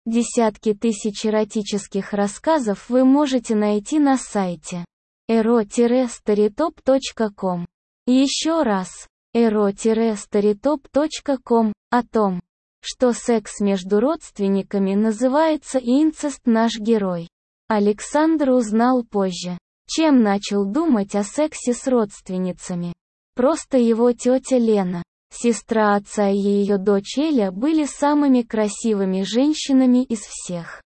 Десятки тысяч эротических рассказов вы можете найти на сайте ero-storytop.com. Еще раз, ero-storytop.com, о том, что секс между родственниками называется инцест. Наш герой Александр узнал позже, чем начал думать о сексе с родственницами. Просто его тетя Лена, сестра отца и ее дочь Эля были самыми красивыми женщинами из всех,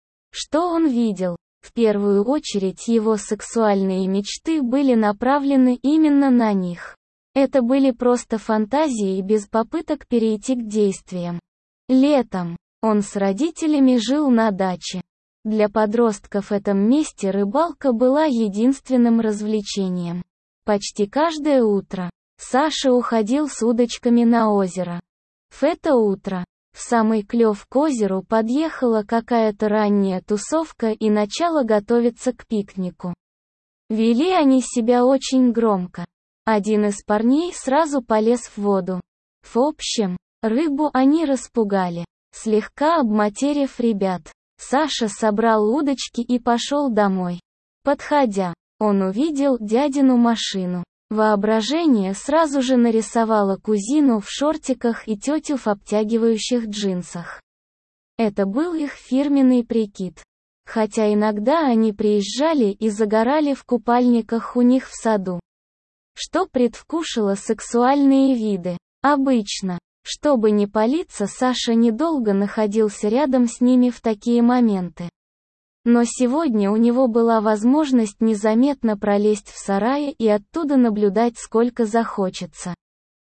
что он видел. В первую очередь его сексуальные мечты были направлены именно на них. Это были просто фантазии без попыток перейти к действиям. Летом он с родителями жил на даче. Для подростков в этом месте рыбалка была единственным развлечением. Почти каждое утро Саша уходил с удочками на озеро. В это утро, в самый клев к озеру подъехала какая-то ранняя тусовка и начала готовиться к пикнику. Вели они себя очень громко. Один из парней сразу полез в воду. В общем, рыбу они распугали, слегка обматерив ребят. Саша собрал удочки и пошел домой. Подходя, он увидел дядину машину. Воображение сразу же нарисовало кузину в шортиках и тетю в обтягивающих джинсах. Это был их фирменный прикид. Хотя иногда они приезжали и загорали в купальниках у них в саду, что предвкушало сексуальные виды. Обычно, чтобы не палиться, Саша недолго находился рядом с ними в такие моменты. Но сегодня у него была возможность незаметно пролезть в сарай и оттуда наблюдать сколько захочется.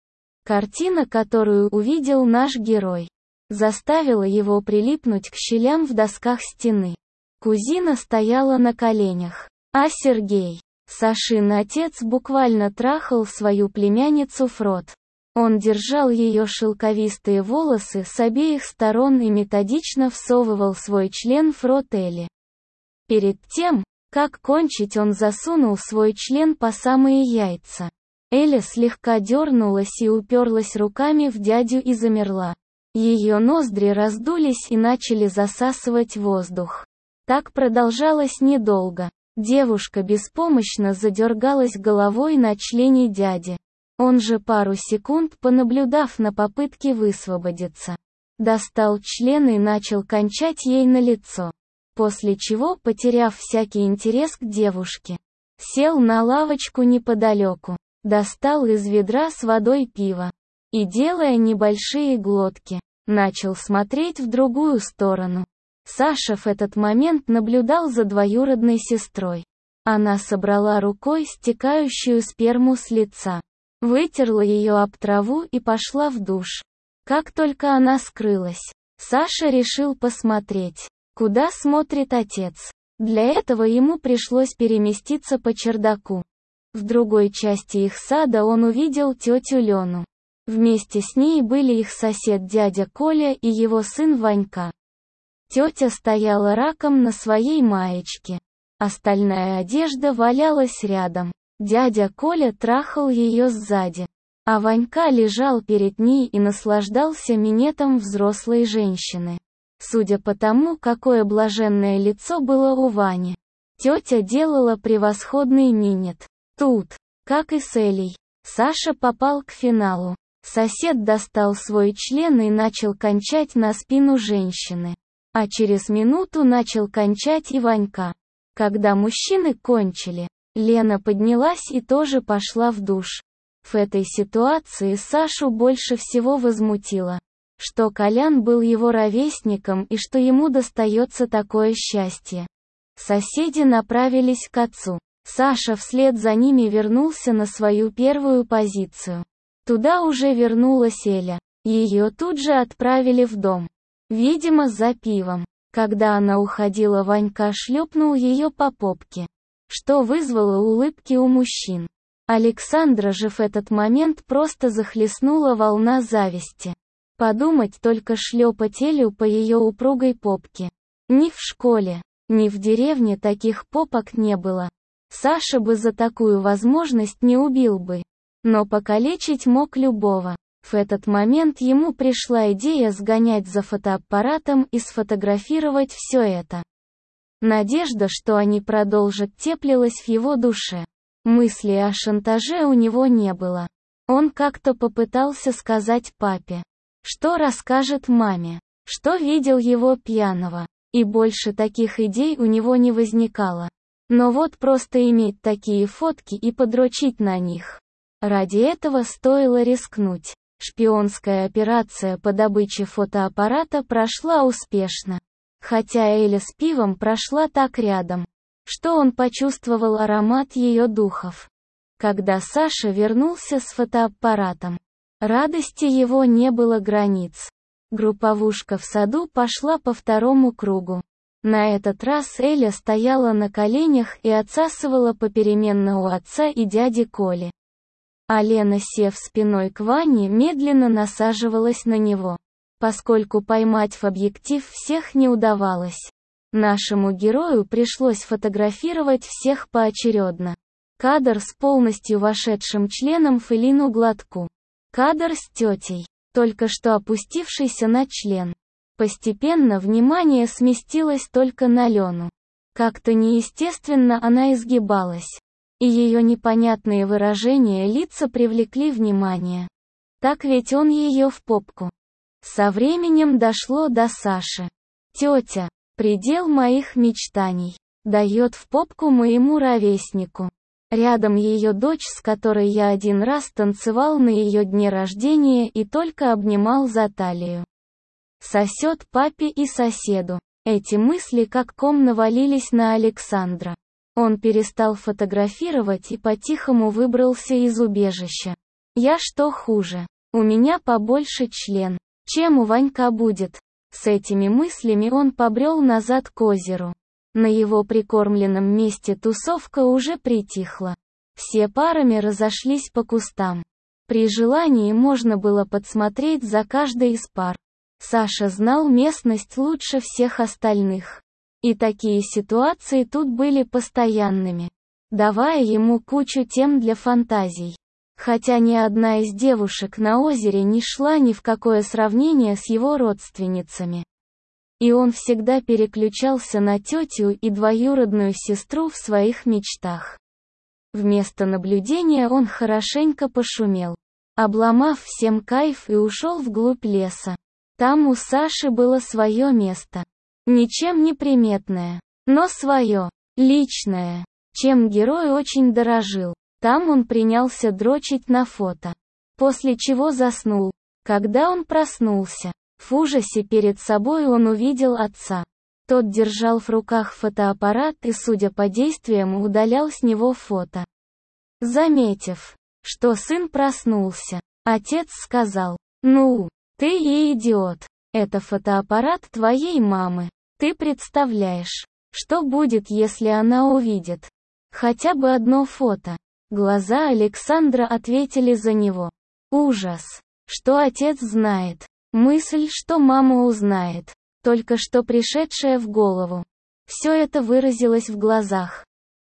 Картина, которую увидел наш герой, заставила его прилипнуть к щелям в досках стены. Кузина стояла на коленях, а Сергей, Сашин отец, буквально трахал свою племянницу в рот. Он держал ее шелковистые волосы с обеих сторон и методично всовывал свой член в рот Эли. Перед тем, как кончить, он засунул свой член по самые яйца. Эля слегка дернулась и уперлась руками в дядю и замерла. Ее ноздри раздулись и начали засасывать воздух. Так продолжалось недолго. Девушка беспомощно задергалась головой на члене дяди. Он же, пару секунд понаблюдав на попытке высвободиться, достал член и начал кончать ей на лицо. После чего, потеряв всякий интерес к девушке, сел на лавочку неподалеку, достал из ведра с водой пиво и, делая небольшие глотки, начал смотреть в другую сторону. Саша в этот момент наблюдал за двоюродной сестрой. Она собрала рукой стекающую сперму с лица, вытерла ее об траву и пошла в душ. Как только она скрылась, Саша решил посмотреть, куда смотрит отец. Для этого ему пришлось переместиться по чердаку. В другой части их сада он увидел тетю Лену. Вместе с ней были их сосед дядя Коля и его сын Ванька. Тетя стояла раком на своей маечке. Остальная одежда валялась рядом. Дядя Коля трахал ее сзади, а Ванька лежал перед ней и наслаждался минетом взрослой женщины. Судя по тому, какое блаженное лицо было у Вани, тетя делала превосходный минет. Тут, как и с Элей, Саша попал к финалу. Сосед достал свой член и начал кончать на спину женщины. А через минуту начал кончать и Ванька. Когда мужчины кончили, Лена поднялась и тоже пошла в душ. В этой ситуации Сашу больше всего возмутило, что Колян был его ровесником и что ему достается такое счастье. Соседи направились к отцу. Саша вслед за ними вернулся на свою первую позицию. Туда уже вернулась Эля. Ее тут же отправили в дом. Видимо, за пивом. Когда она уходила, Ванька шлепнул ее по попке, что вызвало улыбки у мужчин. Александра же в этот момент просто захлестнула волна зависти. Подумать только, шлепать Элю по ее упругой попке. Ни в школе, ни в деревне таких попок не было. Саша бы за такую возможность не убил бы. Но покалечить мог любого. В этот момент ему пришла идея сгонять за фотоаппаратом и сфотографировать все это. Надежда, что они продолжат, теплилась в его душе. Мысли о шантаже у него не было. Он как-то попытался сказать папе, что расскажет маме, что видел его пьяного, и больше таких идей у него не возникало. Но вот просто иметь такие фотки и подрочить на них. Ради этого стоило рискнуть. Шпионская операция по добыче фотоаппарата прошла успешно. Хотя Эля с пивом прошла так рядом, что он почувствовал аромат ее духов. Когда Саша вернулся с фотоаппаратом, радости его не было границ. Групповушка в саду пошла по второму кругу. На этот раз Эля стояла на коленях и отсасывала попеременно у отца и дяди Коли. А Лена, сев спиной к Ване, медленно насаживалась на него. Поскольку поймать в объектив всех не удавалось, нашему герою пришлось фотографировать всех поочередно. Кадр с полностью вошедшим членом в Элину глотку. Кадр с тетей, только что опустившейся на член. Постепенно внимание сместилось только на Лену. Как-то неестественно она изгибалась. И ее непонятные выражения лица привлекли внимание. Так ведь он ее в попку. Со временем дошло до Саши. Тетя, предел моих мечтаний, дает в попку моему ровеснику. Рядом ее дочь, с которой я один раз танцевал на ее дне рождения и только обнимал за талию. Сосет папе и соседу. Эти мысли как ком навалились на Александра. Он перестал фотографировать и по-тихому выбрался из убежища. Я что хуже? У меня побольше член, чем у Ванька будет. С этими мыслями он побрел назад к озеру. На его прикормленном месте тусовка уже притихла. Все парами разошлись по кустам. При желании можно было подсмотреть за каждой из пар. Саша знал местность лучше всех остальных. И такие ситуации тут были постоянными, давая ему кучу тем для фантазий. Хотя ни одна из девушек на озере не шла ни в какое сравнение с его родственницами. И он всегда переключался на тетю и двоюродную сестру в своих мечтах. Вместо наблюдения он хорошенько пошумел, обломав всем кайф, и ушел вглубь леса. Там у Саши было свое место. Ничем не приметное, но свое, личное, чем герой очень дорожил. Там он принялся дрочить на фото. После чего заснул. Когда он проснулся, в ужасе перед собой он увидел отца. Тот держал в руках фотоаппарат и, судя по действиям, удалял с него фото. Заметив, что сын проснулся, отец сказал: «Ну, ты и идиот. Это фотоаппарат твоей мамы. Ты представляешь, что будет, если она увидит хотя бы одно фото?» Глаза Александра ответили за него. Ужас, что отец знает. Мысль, что мама узнает, только что пришедшая в голову. Все это выразилось в глазах.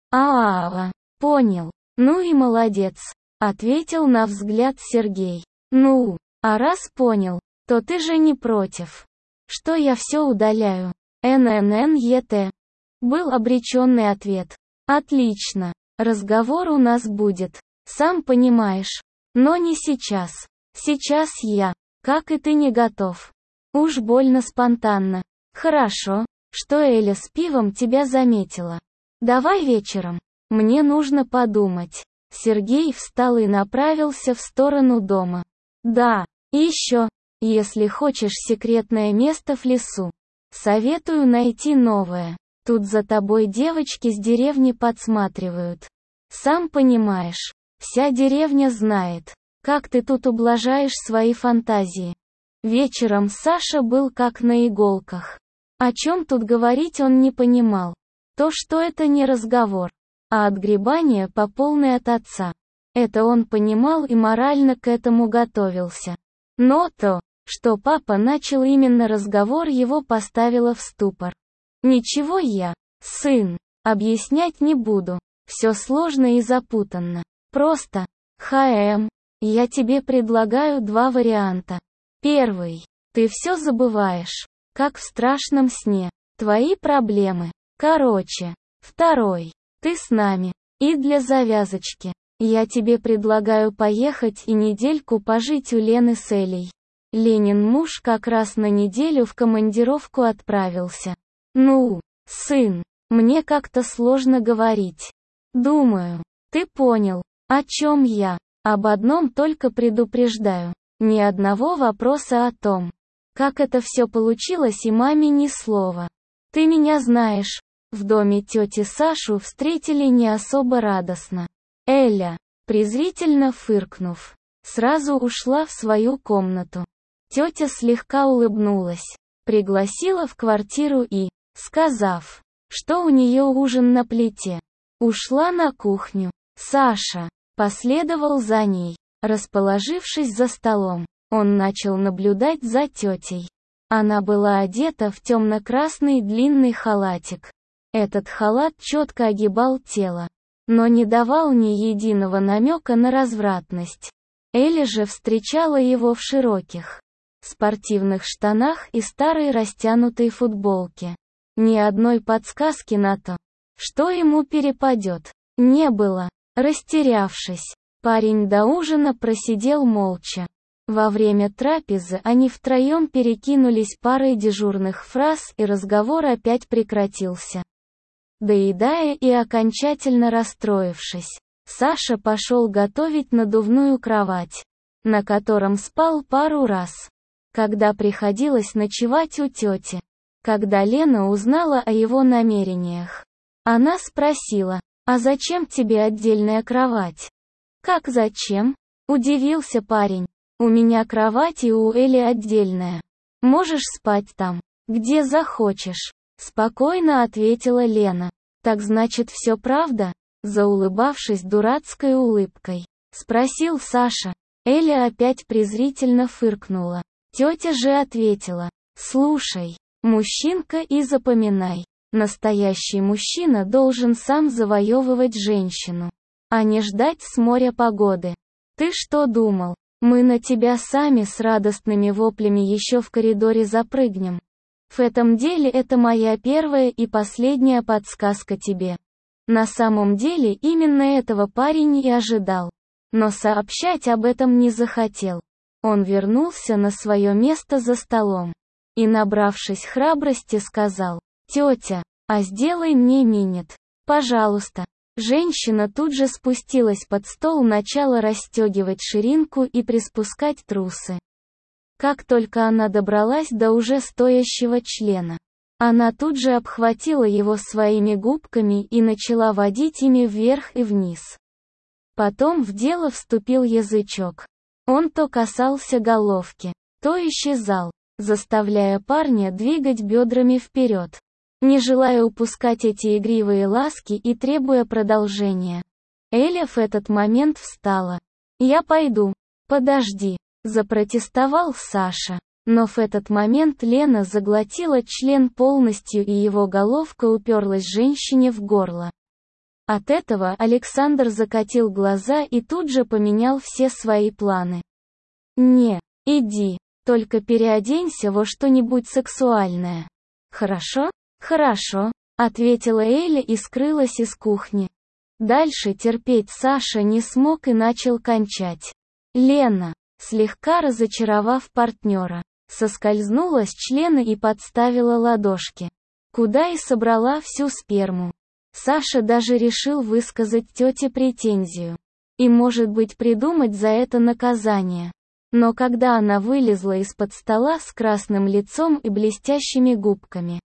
Понял. Ну и молодец, ответил на взгляд Сергей. Ну, а раз понял, то ты же не против, что я все удаляю? НННЕТ. Был обреченный ответ. Отлично. Разговор у нас будет, сам понимаешь. Но не сейчас. Сейчас я, как и ты, не готов. Уж больно спонтанно. Хорошо, что Эля с пивом тебя заметила. Давай вечером. Мне нужно подумать. Сергей встал и направился в сторону дома. Да, и еще, если хочешь секретное место в лесу, советую найти новое. Тут за тобой девочки с деревни подсматривают. Сам понимаешь, вся деревня знает, как ты тут ублажаешь свои фантазии. Вечером Саша был как на иголках. О чем тут говорить он не понимал. То, что это не разговор, а отгребание по полной от отца. Это он понимал и морально к этому готовился. Но то, что папа начал именно разговор, его поставило в ступор. Ничего я, сын, объяснять не буду. Все сложно и запутанно. Просто, Я тебе предлагаю два варианта. Первый. Ты все забываешь. Как в страшном сне. Твои проблемы. Короче. Второй. Ты с нами. И для завязочки. Я тебе предлагаю поехать и недельку пожить у Лены с Элей. Ленин муж как раз на неделю в командировку отправился. Ну, сын, мне как-то сложно говорить. Думаю, ты понял, о чем я. Об одном только предупреждаю. Ни одного вопроса о том, как это все получилось, и маме ни слова. Ты меня знаешь. В доме тети Сашу встретили не особо радостно. Эля, презрительно фыркнув, сразу ушла в свою комнату. Тетя слегка улыбнулась, пригласила в квартиру и, сказав, что у нее ужин на плите, ушла на кухню. Саша последовал за ней. Расположившись за столом, он начал наблюдать за тетей. Она была одета в темно-красный длинный халатик. Этот халат четко огибал тело, но не давал ни единого намека на развратность. Эля же встречала его в широких спортивных штанах и старой растянутой футболке. Ни одной подсказки на то, что ему перепадет, не было. Растерявшись, парень до ужина просидел молча. Во время трапезы они втроем перекинулись парой дежурных фраз, и разговор опять прекратился. Доедая и окончательно расстроившись, Саша пошел готовить надувную кровать, на котором спал пару раз, когда приходилось ночевать у тети. Когда Лена узнала о его намерениях, она спросила: «А зачем тебе отдельная кровать?» «Как зачем?» – удивился парень. «У меня кровать и у Эли отдельная. Можешь спать там, где захочешь», – спокойно ответила Лена. «Так значит, все правда?» – заулыбавшись дурацкой улыбкой, спросил Саша. Эля опять презрительно фыркнула. Тетя же ответила: «Слушай, мужчинка, и запоминай, настоящий мужчина должен сам завоевывать женщину, а не ждать с моря погоды. Ты что думал, мы на тебя сами с радостными воплями еще в коридоре запрыгнем? В этом деле это моя первая и последняя подсказка тебе». На самом деле именно этого парень и ожидал, но сообщать об этом не захотел. Он вернулся на свое место за столом и, набравшись храбрости, сказал: «Тетя, а сделай мне минет, пожалуйста». Женщина тут же спустилась под стол, начала расстегивать ширинку и приспускать трусы. Как только она добралась до уже стоящего члена, она тут же обхватила его своими губками и начала водить ими вверх и вниз. Потом в дело вступил язычок. Он то касался головки, то исчезал, заставляя парня двигать бедрами вперед, не желая упускать эти игривые ласки и требуя продолжения. Эля в этот момент встала. «Я пойду». «Подожди», — запротестовал Саша. Но в этот момент Лена заглотила член полностью, и его головка уперлась женщине в горло. От этого Александр закатил глаза и тут же поменял все свои планы. «Не, иди, только переоденься во что-нибудь сексуальное». «Хорошо? Хорошо», — ответила Эля и скрылась из кухни. Дальше терпеть Саша не смог и начал кончать. Лена, слегка разочаровав партнера, соскользнула с члена и подставила ладошки, куда и собрала всю сперму. Саша даже решил высказать тете претензию и, может быть, придумать за это наказание. Но когда она вылезла из-под стола с красным лицом и блестящими губками,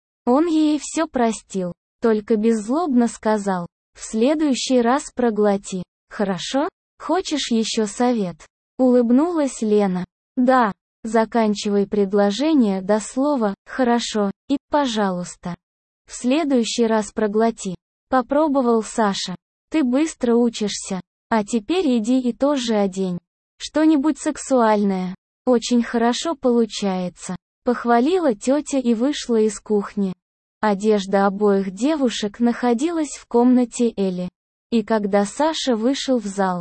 он ей все простил, только беззлобно сказал: «В следующий раз проглоти, хорошо? Хочешь еще совет?» Улыбнулась Лена. «Да, заканчивай предложение до слова «хорошо» и «пожалуйста». В следующий раз проглоти. Попробовал Саша. Ты быстро учишься. А теперь иди и тоже одень что-нибудь сексуальное. Очень хорошо получается. Похвалила тетя и вышла из кухни. Одежда обоих девушек находилась в комнате Эли. И когда Саша вышел в зал,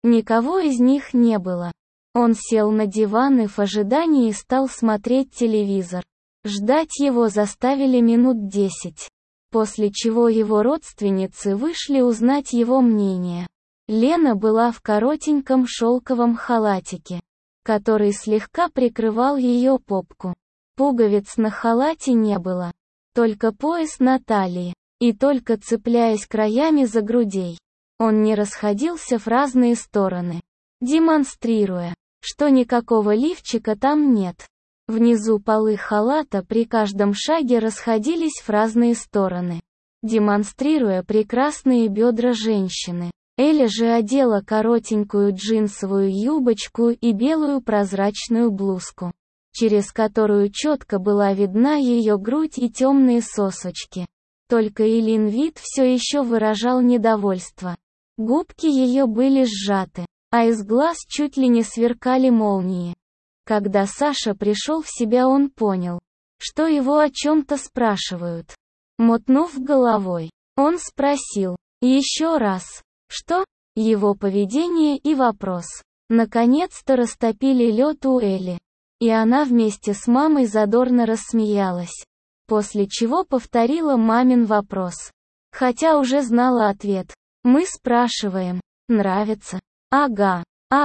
Никого из них не было. Он сел на диван и в ожидании стал смотреть телевизор. Ждать его заставили минут 10. После чего его родственницы вышли узнать его мнение. Лена была в коротеньком шелковом халатике, который слегка прикрывал ее попку. Пуговиц на халате не было. Только пояс на талии. И только цепляясь краями за грудей. Он не расходился в разные стороны, демонстрируя, что никакого лифчика там нет. Внизу полы халата при каждом шаге расходились в разные стороны, демонстрируя прекрасные бедра женщины. Эля же одела коротенькую джинсовую юбочку и белую прозрачную блузку, через которую четко была видна ее грудь и темные сосочки. Только Элин вид все еще выражал недовольство. Губки ее были сжаты, а из глаз чуть ли не сверкали молнии. Когда Саша пришел в себя, он понял, что его о чем-то спрашивают. Мотнув головой, он спросил, еще раз, что? Его поведение и вопрос наконец-то растопили лед у Эли. И она вместе с мамой задорно рассмеялась. После чего повторила мамин вопрос. Хотя уже знала ответ. Мы спрашиваем, нравится? Ага,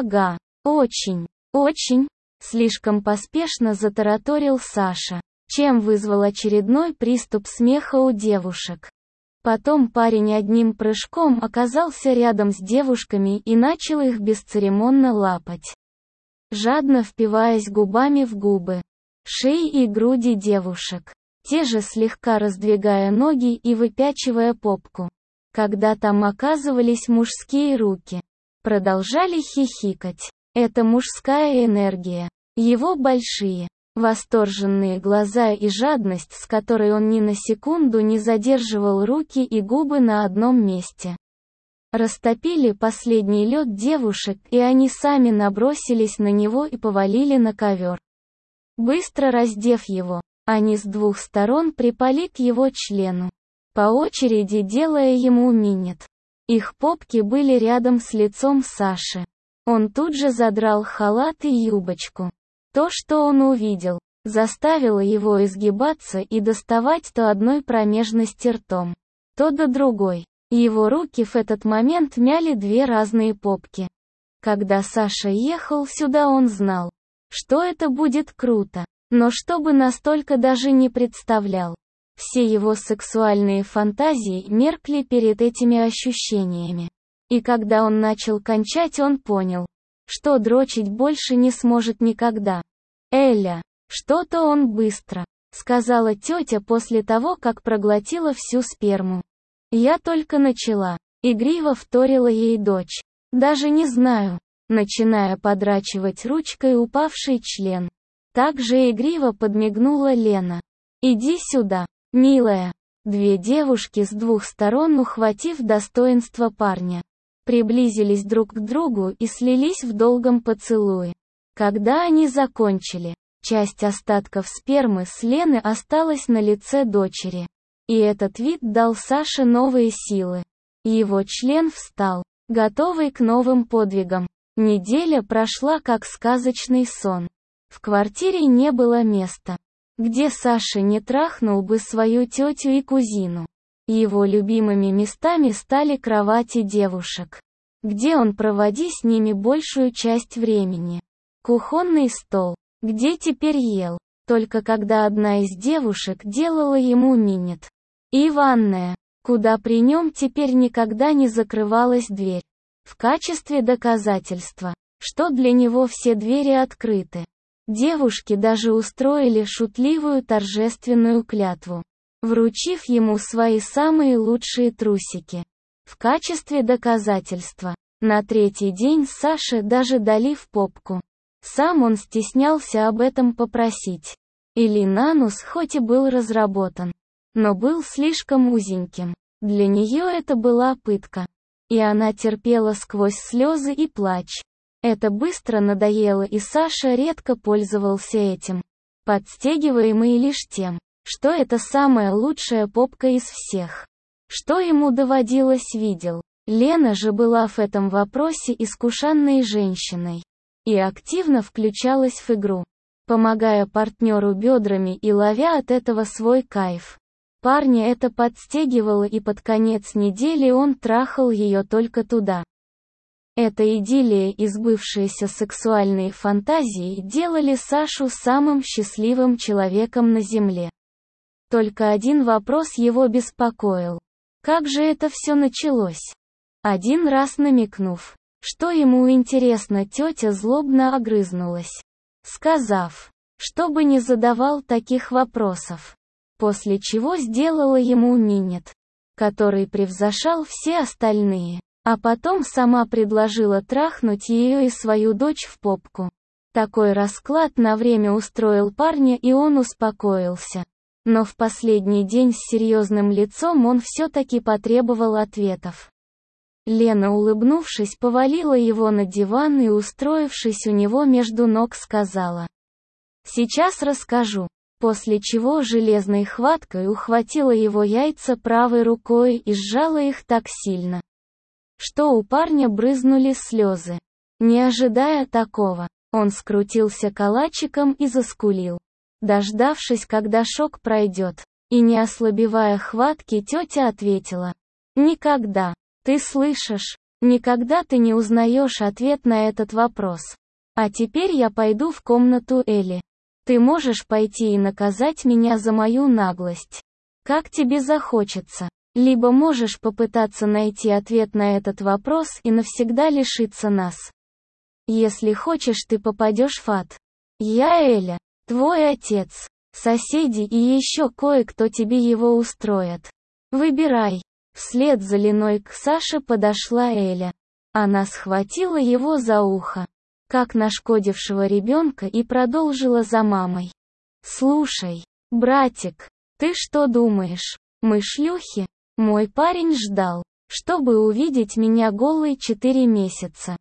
очень, слишком поспешно затараторил Саша, чем вызвал очередной приступ смеха у девушек. Потом парень одним прыжком оказался рядом с девушками и начал их бесцеремонно лапать, жадно впиваясь губами в губы, шеи и груди девушек, те же слегка раздвигая ноги и выпячивая попку. Когда там оказывались мужские руки, продолжали хихикать. Это мужская энергия. Его большие, восторженные глаза и жадность, с которой он ни на секунду не задерживал руки и губы на одном месте, растопили последний лед девушек, и они сами набросились на него и повалили на ковер. Быстро раздев его, они с двух сторон припали к его члену, по очереди делая ему минет. Их попки были рядом с лицом Саши. Он тут же задрал халат и юбочку. То, что он увидел, заставило его изгибаться и доставать то одной промежности ртом, то до другой. Его руки в этот момент мяли две разные попки. Когда Саша ехал сюда, он знал, что это будет круто, но чтобы настолько даже не представлял. Все его сексуальные фантазии меркли перед этими ощущениями. И когда он начал кончать, он понял, что дрочить больше не сможет никогда. «Эля, что-то он быстро», — сказала тетя после того, как проглотила всю сперму. «Я только начала», — игриво вторила ей дочь. «Даже не знаю», начиная подрачивать ручкой упавший член. Также игриво подмигнула Лена. «Иди сюда, милая». Две девушки с двух сторон, ухватив достоинство парня, приблизились друг к другу и слились в долгом поцелуе. Когда они закончили, часть остатков спермы с Лены осталась на лице дочери. И этот вид дал Саше новые силы. Его член встал, готовый к новым подвигам. Неделя прошла как сказочный сон. В квартире не было места, где Саша не трахнул бы свою тетю и кузину. Его любимыми местами стали кровати девушек, где он проводил с ними большую часть времени. Кухонный стол, где теперь ел, только когда одна из девушек делала ему минет. И ванная, куда при нем теперь никогда не закрывалась дверь. В качестве доказательства, что для него все двери открыты. Девушки даже устроили шутливую торжественную клятву, вручив ему свои самые лучшие трусики. В качестве доказательства, на третий день Саше даже дали в попку. Сам он стеснялся об этом попросить. Элин анус хоть и был разработан, но был слишком узеньким. Для нее это была пытка. И она терпела сквозь слезы и плач. Это быстро надоело, и Саша редко пользовался этим, подстегиваемый лишь тем, что это самая лучшая попка из всех, что ему доводилось видел. Лена же была в этом вопросе искушенной женщиной и активно включалась в игру, помогая партнеру бедрами и ловя от этого свой кайф. Парня это подстегивало, и под конец недели он трахал ее только туда. Эта идиллия и сбывшиеся сексуальные фантазии делали Сашу самым счастливым человеком на земле. Только один вопрос его беспокоил. Как же это все началось? Один раз намекнув, что ему интересно, тетя злобно огрызнулась, сказав, чтобы не задавал таких вопросов. После чего сделала ему минет, который превзошел все остальные. А потом сама предложила трахнуть ее и свою дочь в попку. Такой расклад на время устроил парня, и он успокоился. Но в последний день с серьезным лицом он все-таки потребовал ответов. Лена, улыбнувшись, повалила его на диван и, устроившись у него между ног, сказала: «Сейчас расскажу». После чего железной хваткой ухватила его яйца правой рукой и сжала их так сильно, что у парня брызнули слезы. Не ожидая такого, он скрутился калачиком и заскулил. Дождавшись, когда шок пройдет, и не ослабевая хватки, тетя ответила: «Никогда. Ты слышишь? Никогда ты не узнаешь ответ на этот вопрос. А теперь я пойду в комнату Эли. Ты можешь пойти и наказать меня за мою наглость, как тебе захочется. Либо можешь попытаться найти ответ на этот вопрос и навсегда лишиться нас. Если хочешь, ты попадешь в ад. Я Эля, твой отец, соседи и еще кое-кто тебе его устроят. Выбирай». Вслед за Леной к Саше подошла Эля. Она схватила его за ухо, как нашкодившего ребенка, и продолжила за мамой: «Слушай, братик, ты что думаешь, мы шлюхи? Мой парень ждал, чтобы увидеть меня голой 4 месяца.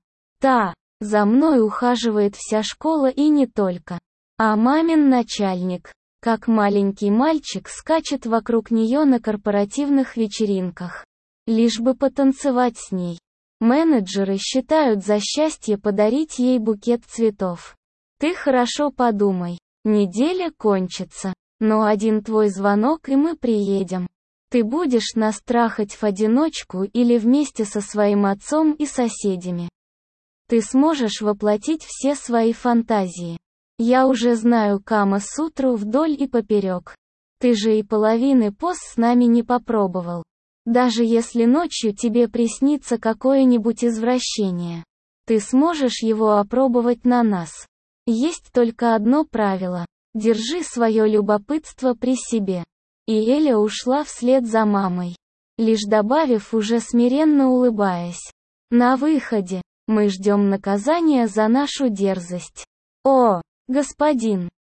За мной ухаживает вся школа и не только. А мамин начальник, как маленький мальчик, скачет вокруг нее на корпоративных вечеринках, лишь бы потанцевать с ней. Менеджеры считают за счастье подарить ей букет цветов. Ты хорошо подумай, неделя кончится, но один твой звонок и мы приедем. Ты будешь нас трахать в одиночку или вместе со своим отцом и соседями. Ты сможешь воплотить все свои фантазии. Я уже знаю Кама-сутру вдоль и поперек. Ты же и половины поз с нами не попробовал. Даже если ночью тебе приснится какое-нибудь извращение, ты сможешь его опробовать на нас. Есть только одно правило: держи свое любопытство при себе». И Эля ушла вслед за мамой, лишь добавив, уже смиренно улыбаясь: «На выходе, мы ждем наказания за нашу дерзость. О, господин,